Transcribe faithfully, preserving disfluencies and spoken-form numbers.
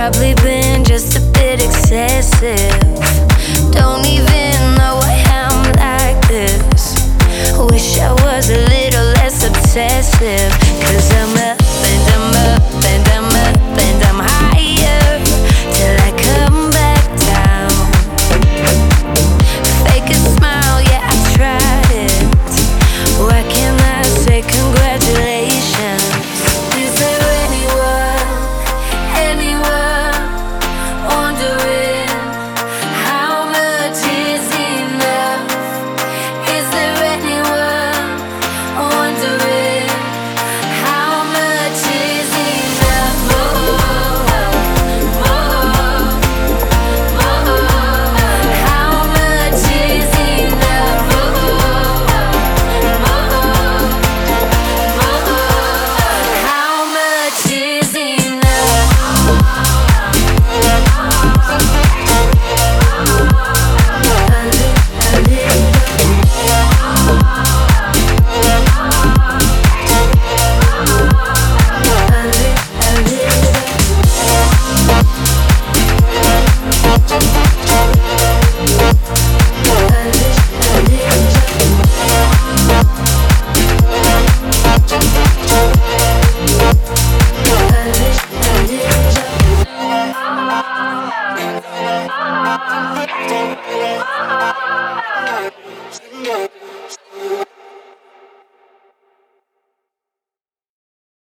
probably been just a bit excessive. Don't even know why I'm like this. Wish I was a little less obsessive. Cause I'm up and I'm up and I'm up and I'm higher till I come back down. Fake a smile, yeah, I tried it. Why can't I say congratulations? Is there anyone, anyone wondering how much is enough? Is there anyone wondering how much is enough? More, more, more. How much is enough? More, more, more. How much is enough?